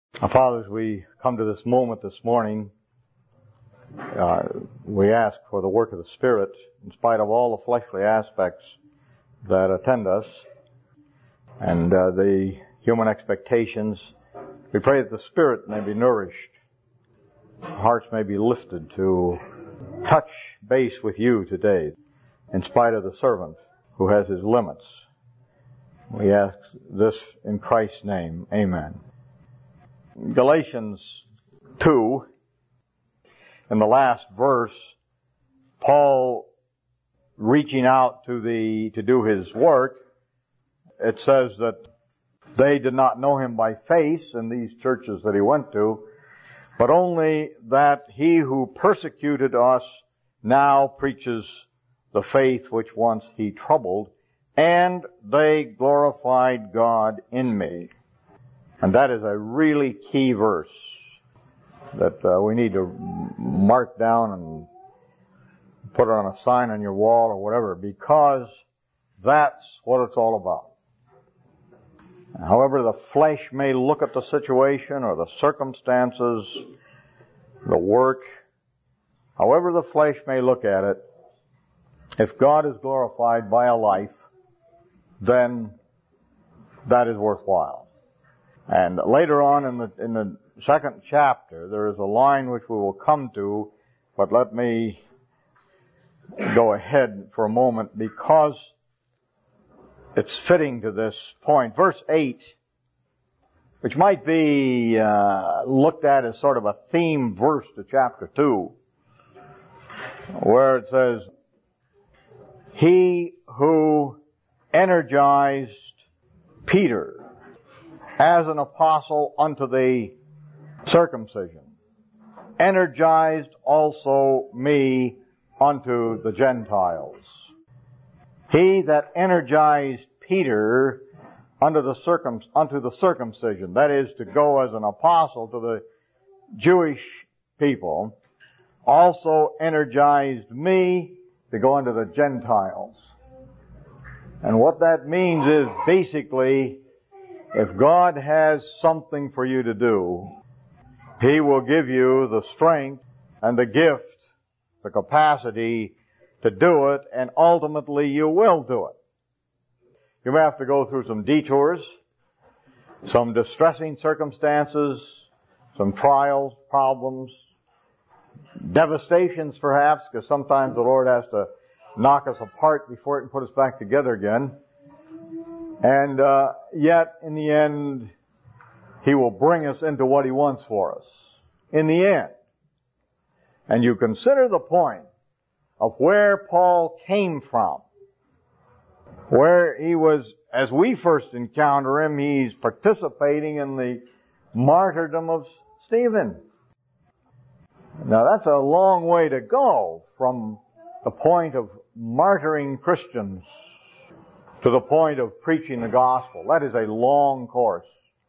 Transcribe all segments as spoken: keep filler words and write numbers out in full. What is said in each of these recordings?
Our Father, as we come to this moment this morning, uh, we ask for the work of the Spirit in spite of all the fleshly aspects that attend us and uh, the human expectations. We pray that the Spirit may be nourished, hearts may be lifted to touch base with you today in spite of the servant who has his limits. We ask this in Christ's name. Amen. Galatians two, in the last verse, Paul reaching out to the to do his work, it says that they did not know him by face in these churches that he went to, but only that he who persecuted us now preaches the faith which once he troubled, and they glorified God in me. And that is a really key verse that uh, we need to mark down and put it on a sign on your wall or whatever, because that's what it's all about. However the flesh may look at the situation or the circumstances, the work, however the flesh may look at it, if God is glorified by a life, then that is worthwhile. And later on in the in the second chapter, there is a line which we will come to, but let me go ahead for a moment because it's fitting to this point. Verse eight, which might be uh, looked at as sort of a theme verse to chapter two, where it says, "He who energized Peter as an apostle unto the circumcision, energized also me unto the Gentiles." He that energized Peter unto the circum unto the circumcision, that is, to go as an apostle to the Jewish people, also energized me to go unto the Gentiles. And what that means is basically, if God has something for you to do, He will give you the strength and the gift, the capacity to do it, and ultimately you will do it. You may have to go through some detours, some distressing circumstances, some trials, problems, devastations perhaps, because sometimes the Lord has to knock us apart before He can put us back together again. And uh, yet, in the end, He will bring us into what He wants for us. In the end. And you consider the point of where Paul came from. Where he was, as we first encounter him, he's participating in the martyrdom of Stephen. Now that's a long way to go from the point of martyring Christians to the point of preaching the gospel. That is a long course.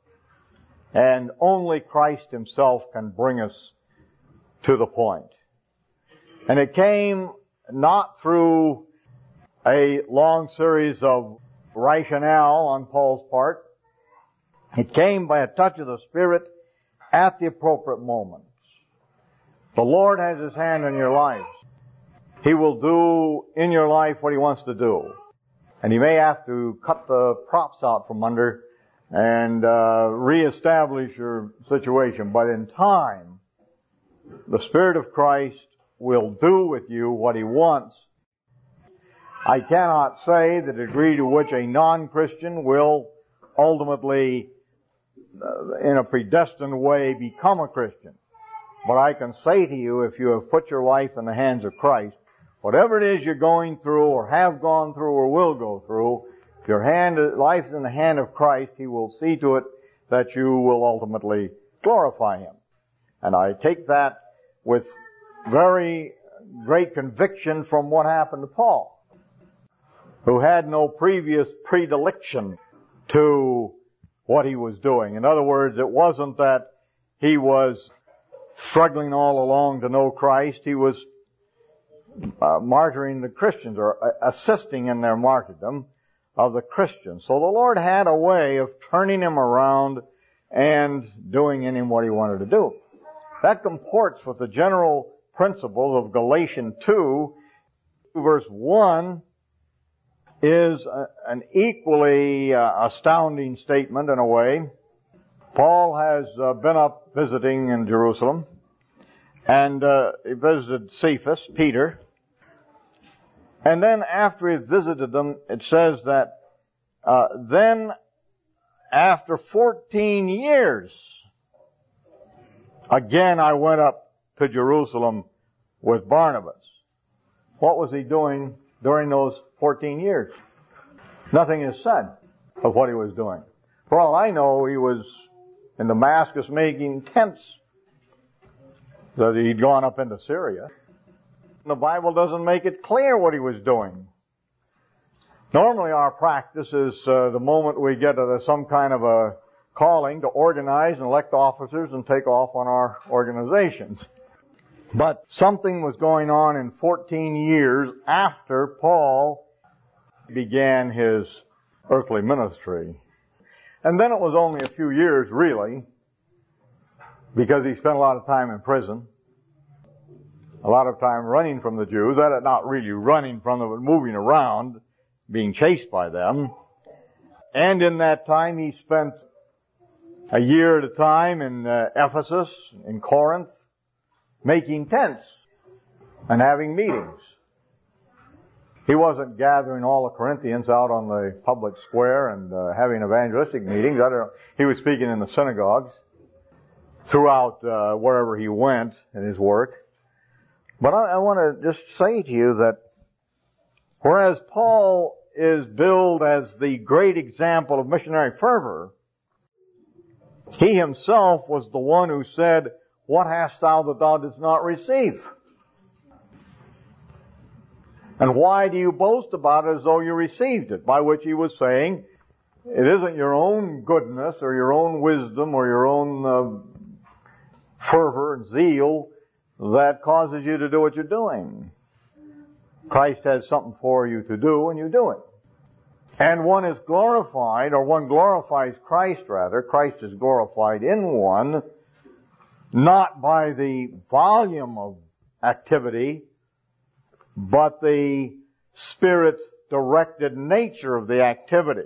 And only Christ Himself can bring us to the point. And it came not through a long series of rationale on Paul's part. It came by a touch of the Spirit at the appropriate moments. The Lord has His hand in your life. He will do in your life what He wants to do. And He may have to cut the props out from under and uh, reestablish your situation. But in time, the Spirit of Christ will do with you what He wants. I cannot say the degree to which a non-Christian will ultimately, uh, in a predestined way, become a Christian. But I can say to you, if you have put your life in the hands of Christ, whatever it is you're going through or have gone through or will go through, if your hand, life is in the hand of Christ, He will see to it that you will ultimately glorify Him. And I take that with very great conviction from what happened to Paul, who had no previous predilection to what he was doing. In other words, it wasn't that he was struggling all along to know Christ. He was uh, martyring the Christians, or uh, assisting in their martyrdom of the Christians. So the Lord had a way of turning him around and doing in him what he wanted to do. That comports with the general principle of Galatians two, verse one, is a, an equally uh, astounding statement in a way. Paul has uh, been up visiting in Jerusalem, and uh, he visited Cephas, Peter. And then after he visited them, it says that uh, then after fourteen years, again I went up to Jerusalem with Barnabas. What was he doing during those fourteen years? Nothing is said of what he was doing. For all I know, he was in Damascus making tents, that he'd gone up into Syria. The Bible doesn't make it clear what he was doing. Normally our practice is uh, the moment we get uh, some kind of a calling to organize and elect officers and take off on our organizations. But something was going on in fourteen years after Paul began his earthly ministry. And then it was only a few years, really, because he spent a lot of time in prison, a lot of time running from the Jews. That is not really running from them, but moving around, being chased by them. And in that time, he spent a year at a time in uh, Ephesus, in Corinth, making tents and having meetings. He wasn't gathering all the Corinthians out on the public square and uh, having evangelistic meetings. I don't know. He was speaking in the synagogues throughout uh, wherever he went in his work. But I, I want to just say to you that whereas Paul is billed as the great example of missionary fervor, he himself was the one who said, "What hast thou that thou didst not receive? And why do you boast about it as though you received it?" By which he was saying, it isn't your own goodness or your own wisdom or your own uh, fervor and zeal that causes you to do what you're doing. Christ has something for you to do, and you do it. And one is glorified, or one glorifies Christ rather. Christ is glorified in one, not by the volume of activity, but the Spirit-directed nature of the activity.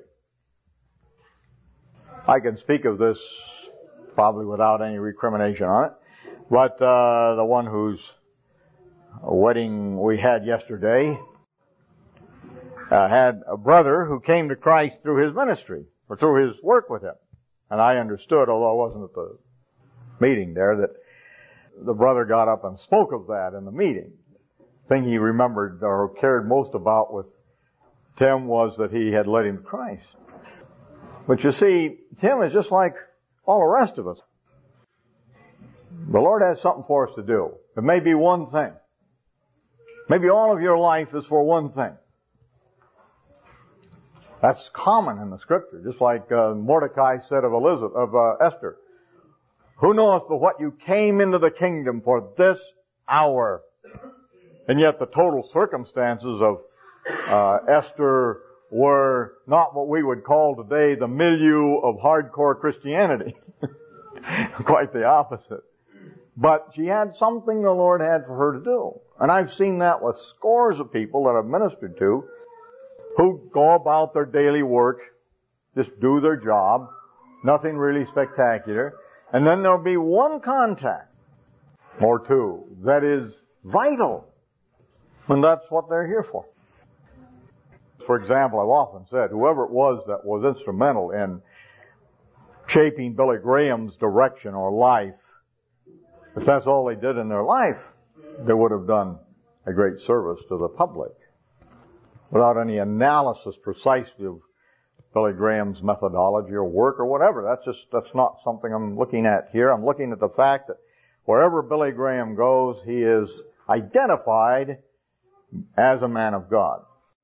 I can speak of this probably without any recrimination on it, but uh, the one whose wedding we had yesterday uh, had a brother who came to Christ through his ministry, or through his work with him. And I understood, although I wasn't at the meeting there, that the brother got up and spoke of that in the meeting. The thing he remembered or cared most about with Tim was that he had led him to Christ. But you see, Tim is just like all the rest of us. The Lord has something for us to do. It may be one thing. Maybe all of your life is for one thing. That's common in the Scripture, just like uh, Mordecai said of Elizabeth, of uh, Esther. Who knoweth but what you came into the kingdom for this hour? And yet the total circumstances of uh, Esther were not what we would call today the milieu of hardcore Christianity. Quite the opposite. But she had something the Lord had for her to do. And I've seen that with scores of people that I've ministered to who go about their daily work, just do their job, nothing really spectacular. And then there'll be one contact, or two, that is vital. And that's what they're here for. For example, I've often said, whoever it was that was instrumental in shaping Billy Graham's direction or life, if that's all they did in their life, they would have done a great service to the public. Without any analysis precisely of Billy Graham's methodology or work or whatever. That's just, that's not something I'm looking at here. I'm looking at the fact that wherever Billy Graham goes, he is identified as a man of God.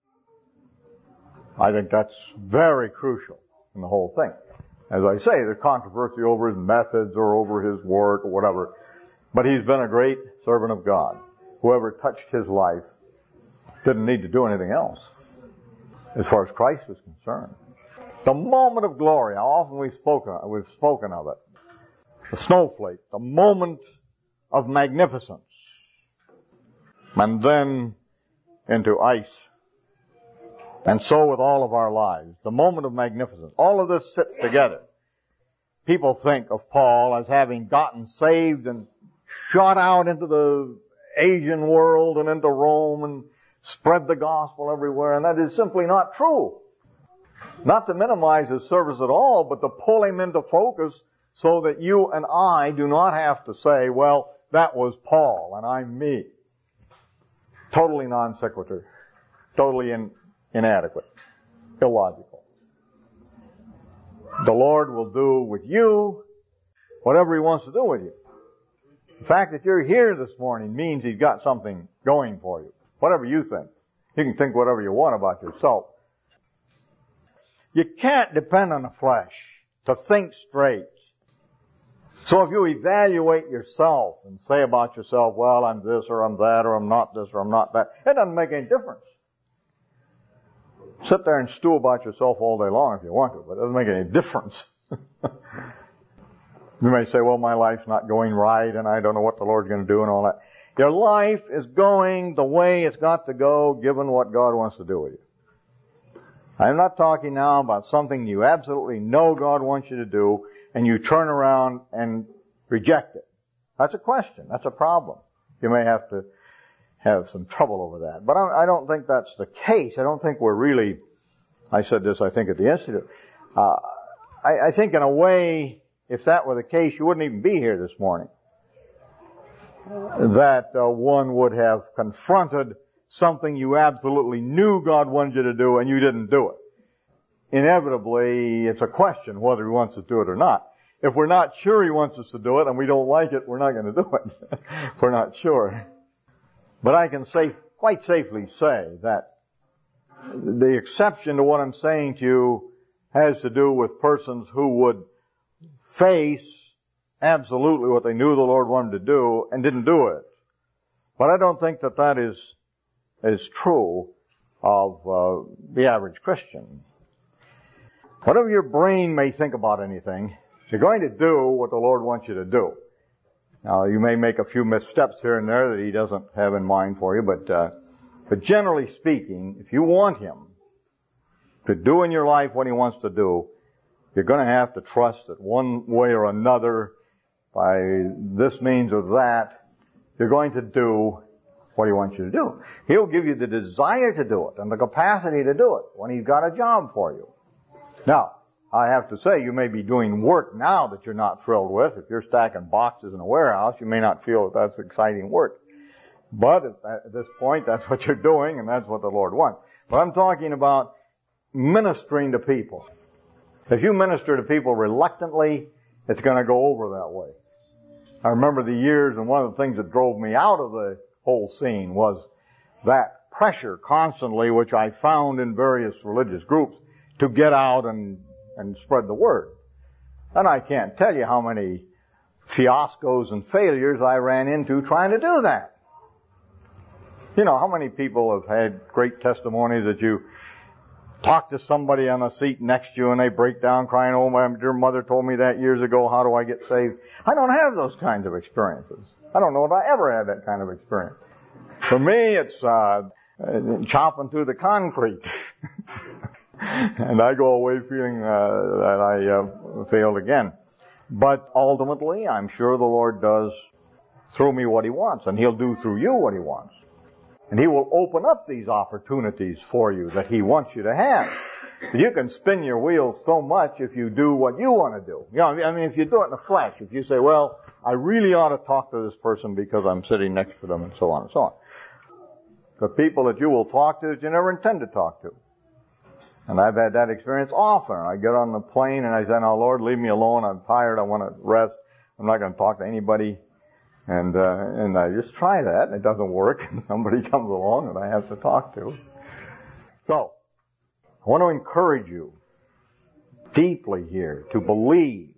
I think that's very crucial in the whole thing. As I say, there's controversy over his methods or over his work or whatever. But he's been a great servant of God. Whoever touched his life didn't need to do anything else as far as Christ was concerned. The moment of glory. How often we've spoken, we've spoken of it. The snowflake. The moment of magnificence. And then into ice. And so with all of our lives. The moment of magnificence. All of this sits together. People think of Paul as having gotten saved and shot out into the Asian world and into Rome and spread the gospel everywhere, and that is simply not true. Not to minimize his service at all, but to pull him into focus so that you and I do not have to say, well, that was Paul and I'm me. Totally non sequitur. Totally in, inadequate. Illogical. The Lord will do with you whatever He wants to do with you. The fact that you're here this morning means He's got something going for you. Whatever you think. You can think whatever you want about yourself. You can't depend on the flesh to think straight. So if you evaluate yourself and say about yourself, well, I'm this or I'm that or I'm not this or I'm not that, it doesn't make any difference. Sit there and stew about yourself all day long if you want to, but it doesn't make any difference. You may say, well, my life's not going right and I don't know what the Lord's going to do and all that. Your life is going the way it's got to go given what God wants to do with you. I'm not talking now about something you absolutely know God wants you to do and you turn around and reject it. That's a question. That's a problem. You may have to have some trouble over that. But I don't think that's the case. I don't think we're really, I said this, I think, at the Institute. Uh, I, I think in a way, if that were the case, you wouldn't even be here this morning. That uh, one would have confronted something you absolutely knew God wanted you to do and you didn't do it. Inevitably, it's a question whether He wants us to do it or not. If we're not sure He wants us to do it and we don't like it, we're not going to do it. If we're not sure. But I can safe, quite safely say that the exception to what I'm saying to you has to do with persons who would face absolutely what they knew the Lord wanted to do and didn't do it. But I don't think that that is, is true of uh, the average Christian. Whatever your brain may think about anything, you're going to do what the Lord wants you to do. Now, you may make a few missteps here and there that He doesn't have in mind for you, but uh, but generally speaking, if you want Him to do in your life what He wants to do, you're going to have to trust that one way or another, by this means or that, you're going to do what He wants you to do. He'll give you the desire to do it and the capacity to do it when He's got a job for you. Now, I have to say, you may be doing work now that you're not thrilled with. If you're stacking boxes in a warehouse, you may not feel that that's exciting work. But at this point, that's what you're doing, and that's what the Lord wants. But I'm talking about ministering to people. If you minister to people reluctantly, it's going to go over that way. I remember the years, and one of the things that drove me out of the whole scene was that pressure constantly, which I found in various religious groups, to get out and and spread the word. And I can't tell you how many fiascos and failures I ran into trying to do that. You know, how many people have had great testimonies that you talk to somebody on the seat next to you and they break down crying, oh, my dear mother told me that years ago, how do I get saved? I don't have those kinds of experiences. I don't know if I ever had that kind of experience. For me, it's uh, chopping through the concrete. And I go away feeling uh, that I uh, failed again. But ultimately, I'm sure the Lord does through me what He wants, and He'll do through you what He wants. And He will open up these opportunities for you that He wants you to have. You can spin your wheels so much if you do what you want to do. You know, I mean, if you do it in the flesh, if you say, well, I really ought to talk to this person because I'm sitting next to them, and so on and so on. The people that you will talk to that you never intend to talk to. And I've had that experience often. I get on the plane and I say, now, Lord, leave me alone. I'm tired. I want to rest. I'm not going to talk to anybody. And uh, and I just try that, and it doesn't work. And somebody comes along that I have to talk to. So, I want to encourage you deeply here to believe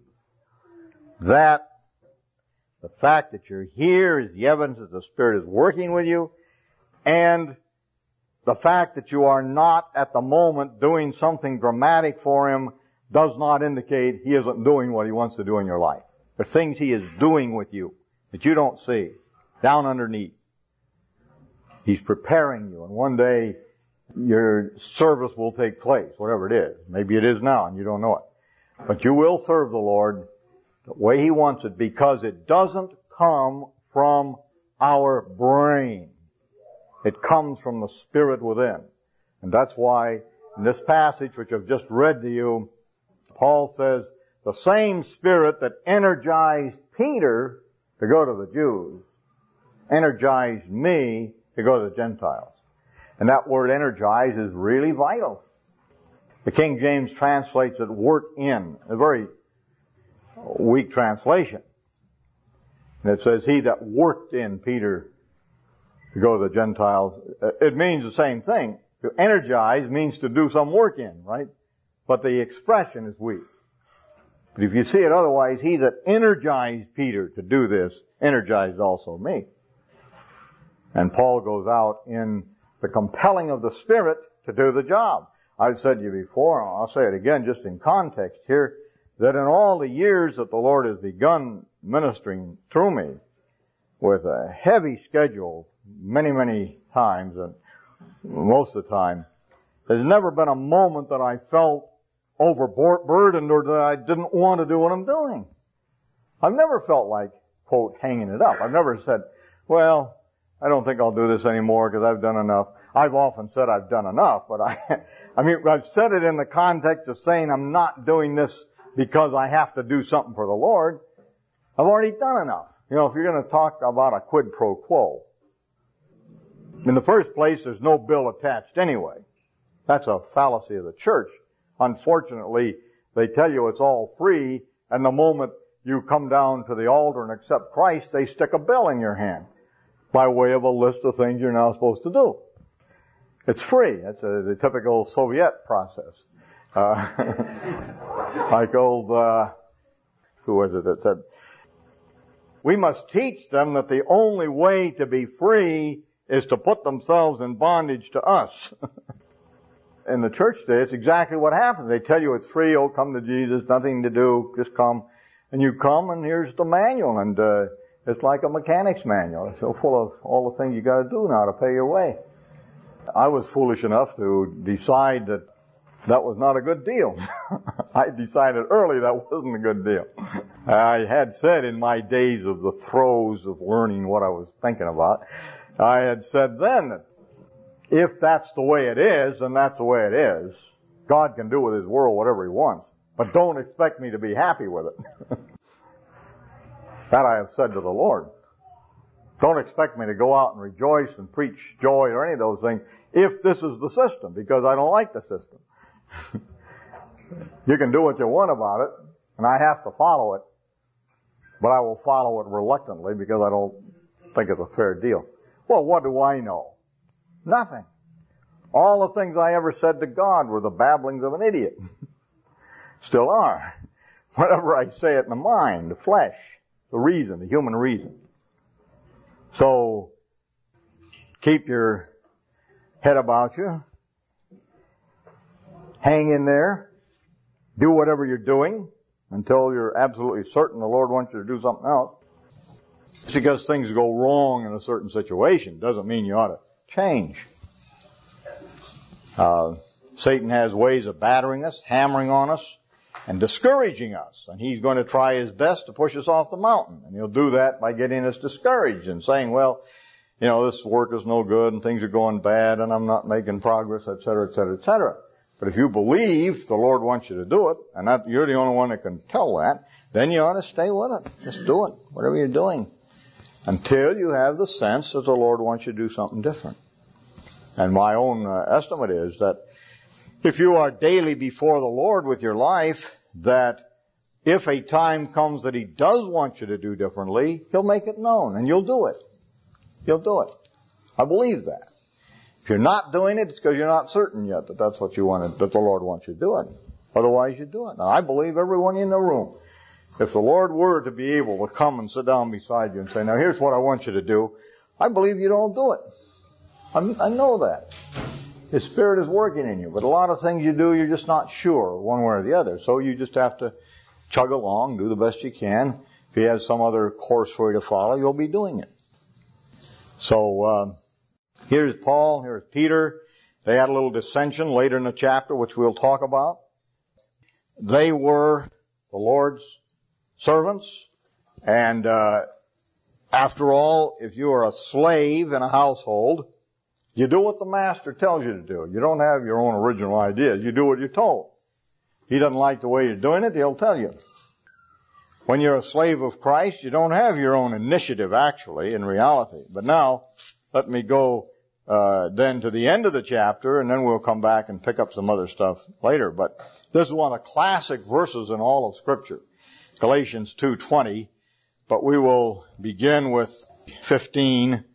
that the fact that you're here is the evidence that the Spirit is working with you, and the fact that you are not at the moment doing something dramatic for Him does not indicate He isn't doing what He wants to do in your life. There are things He is doing with you that you don't see, down underneath. He's preparing you, and one day your service will take place, whatever it is. Maybe it is now and you don't know it. But you will serve the Lord the way He wants it, because it doesn't come from our brain. It comes from the Spirit within. And that's why in this passage, which I've just read to you, Paul says, the same Spirit that energized Peter to go to the Jews energized me to go to the Gentiles. And that word energize is really vital. The King James translates it work in, a very weak translation. And it says, he that worked in Peter to go to the Gentiles. It means the same thing. To energize means to do some work in, right? But the expression is weak. But if you see it otherwise, he that energized Peter to do this, energized also me. And Paul goes out in the compelling of the Spirit to do the job. I've said to you before, and I'll say it again just in context here, that in all the years that the Lord has begun ministering through me with a heavy schedule many, many times, and most of the time, there's never been a moment that I felt overburdened or that I didn't want to do what I'm doing. I've never felt like, quote, hanging it up. I've never said, well, I don't think I'll do this anymore because I've done enough. I've often said I've done enough, but I, I mean, I've said it in the context of saying I'm not doing this because I have to do something for the Lord. I've already done enough. You know, if you're going to talk about a quid pro quo, in the first place, there's no bill attached anyway. That's a fallacy of the church. Unfortunately, they tell you it's all free, and the moment you come down to the altar and accept Christ, they stick a bill in your hand by way of a list of things you're now supposed to do. It's free. That's a, the typical Soviet process. Uh, like old, uh, who was it that said, we must teach them that the only way to be free is to put themselves in bondage to us. In the church today, it's exactly what happens. They tell you it's free, oh, come to Jesus, nothing to do, just come. And you come, and here's the manual, and uh, it's like a mechanic's manual. It's so full of all the things you got to do now to pay your way. I was foolish enough to decide that that was not a good deal. I decided early that wasn't a good deal. I had said in my days of the throes of learning what I was thinking about, I had said then that if that's the way it is, then that's the way it is. God can do with His world whatever He wants. But don't expect me to be happy with it. That I have said to the Lord. Don't expect me to go out and rejoice and preach joy or any of those things if this is the system, because I don't like the system. You can do what you want about it, and I have to follow it, but I will follow it reluctantly because I don't think it's a fair deal. Well, what do I know? Nothing. All the things I ever said to God were the babblings of an idiot. Still are. Whatever I say it in the mind, the flesh, the reason, the human reason. So, keep your head about you. Hang in there. Do whatever you're doing until you're absolutely certain the Lord wants you to do something else. Just because things go wrong in a certain situation doesn't mean you ought to change. Uh, Satan has ways of battering us, hammering on us, and discouraging us. And he's going to try his best to push us off the mountain. And he'll do that by getting us discouraged and saying, well, you know, this work is no good and things are going bad and I'm not making progress, et cetera, et cetera, et cetera. But if you believe the Lord wants you to do it, and that you're the only one that can tell that, then you ought to stay with it. Just do it, whatever you're doing, until you have the sense that the Lord wants you to do something different. And my own uh, estimate is that if you are daily before the Lord with your life, that if a time comes that He does want you to do differently, He'll make it known, and you'll do it. He'll do it. I believe that. If you're not doing it, it's because you're not certain yet that that's what you wanted, that the Lord wants you to do it. Otherwise, you do it. Now, I believe everyone in the room, if the Lord were to be able to come and sit down beside you and say, now here's what I want you to do, I believe you'd all do it. I'm, I know that. His Spirit is working in you. But a lot of things you do, you're just not sure one way or the other. So you just have to chug along, do the best you can. If He has some other course for you to follow, you'll be doing it. So uh, here's Paul, here's Peter. They had a little dissension later in the chapter, which we'll talk about. They were the Lord's servants. And uh, after all, if you are a slave in a household, you do what the master tells you to do. You don't have your own original ideas. You do what you're told. If he doesn't like the way you're doing it, he'll tell you. When you're a slave of Christ, you don't have your own initiative, actually, in reality. But now, let me go uh, then to the end of the chapter, and then we'll come back and pick up some other stuff later. But this is one of the classic verses in all of Scripture, Galatians two twenty. But we will begin with fifteen.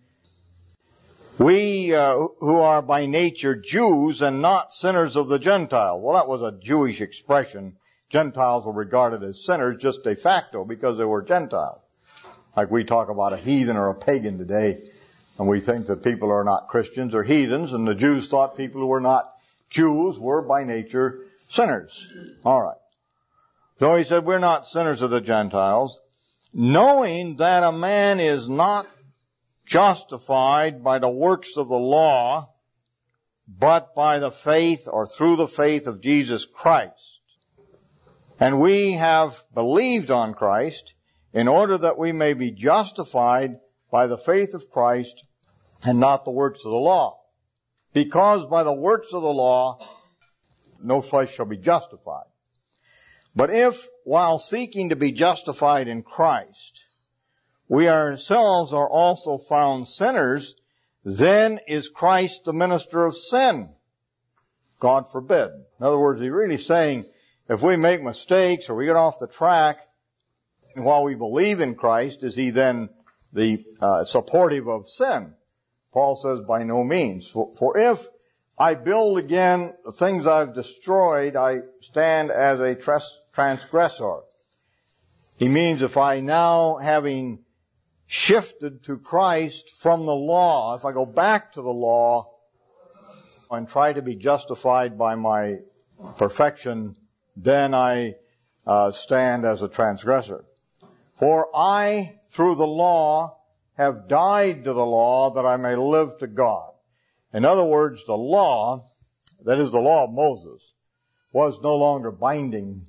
We uh, who are by nature Jews and not sinners of the Gentiles. Well, that was a Jewish expression. Gentiles were regarded as sinners just de facto because they were Gentiles. Like we talk about a heathen or a pagan today, and we think that people who are not Christians are heathens, and the Jews thought people who were not Jews were by nature sinners. All right. So he said, we're not sinners of the Gentiles, knowing that a man is not justified by the works of the law, but by the faith or through the faith of Jesus Christ. And we have believed on Christ in order that we may be justified by the faith of Christ and not the works of the law. Because by the works of the law, no flesh shall be justified. But if, while seeking to be justified in Christ, we ourselves are also found sinners, then is Christ the minister of sin? God forbid. In other words, he's really saying, if we make mistakes or we get off the track, and while we believe in Christ, is he then the uh, supportive of sin? Paul says, by no means. For, for if I build again the things I've destroyed, I stand as a tras- transgressor. He means if I now, having shifted to Christ from the law, if I go back to the law and try to be justified by my perfection, then I uh, stand as a transgressor. For I, through the law, have died to the law that I may live to God. In other words, the law, that is the law of Moses, was no longer binding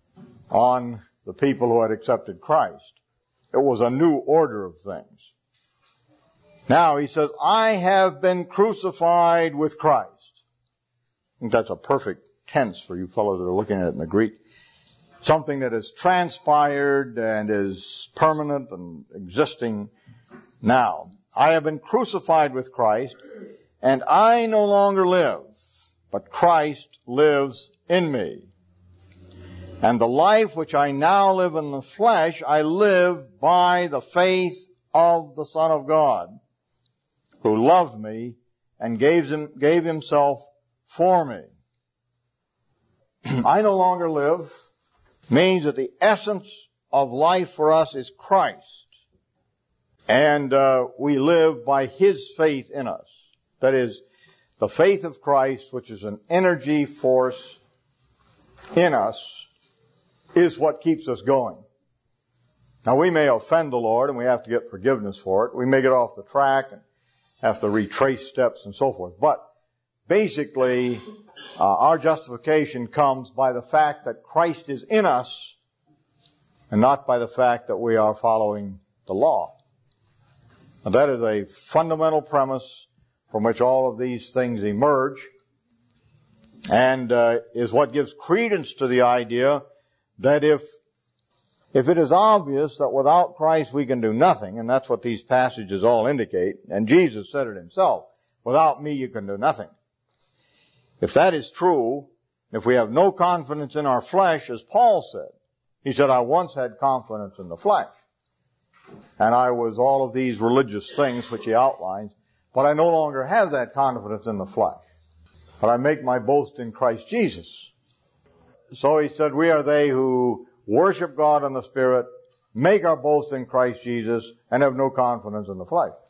on the people who had accepted Christ. It was a new order of things. Now he says, I have been crucified with Christ. I think that's a perfect tense for you fellows that are looking at it in the Greek. Something that has transpired and is permanent and existing now. I have been crucified with Christ, and I no longer live, but Christ lives in me. And the life which I now live in the flesh, I live by the faith of the Son of God, who loved me and gave, him, gave himself for me. I no longer live means that the essence of life for us is Christ. And uh, we live by his faith in us. That is, the faith of Christ, which is an energy force in us, is what keeps us going. Now, we may offend the Lord, and we have to get forgiveness for it. We may get off the track and have to retrace steps and so forth. But basically, uh, our justification comes by the fact that Christ is in us and not by the fact that we are following the law. Now, that is a fundamental premise from which all of these things emerge, and uh, is what gives credence to the idea that if if it is obvious that without Christ we can do nothing, and that's what these passages all indicate, and Jesus said it himself, without me you can do nothing. If that is true, if we have no confidence in our flesh, as Paul said, he said, I once had confidence in the flesh, and I was all of these religious things which he outlines, but I no longer have that confidence in the flesh, but I make my boast in Christ Jesus. So he said, we are they who worship God in the Spirit, make our boast in Christ Jesus, and have no confidence in the flesh.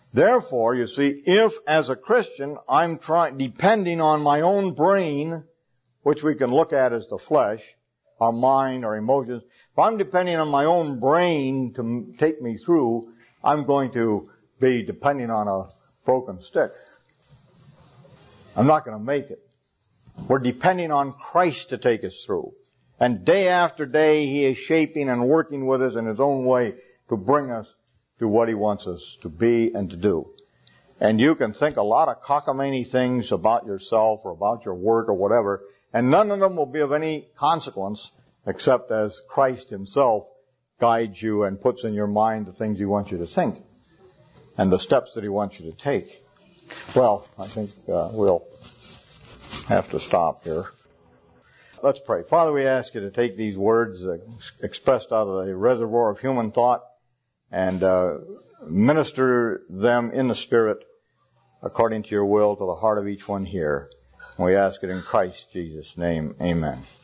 Therefore, you see, if as a Christian I'm trying, depending on my own brain, which we can look at as the flesh, our mind, our emotions, if I'm depending on my own brain to take me through, I'm going to be depending on a broken stick. I'm not going to make it. We're depending on Christ to take us through. And day after day, He is shaping and working with us in His own way to bring us to what He wants us to be and to do. And you can think a lot of cockamamie things about yourself or about your work or whatever, and none of them will be of any consequence except as Christ Himself guides you and puts in your mind the things He wants you to think and the steps that He wants you to take. Well, I think uh, we'll have to stop here. Let's pray. Father, we ask You to take these words uh, expressed out of the reservoir of human thought and uh, minister them in the Spirit according to Your will to the heart of each one here. And we ask it in Christ Jesus' name. Amen.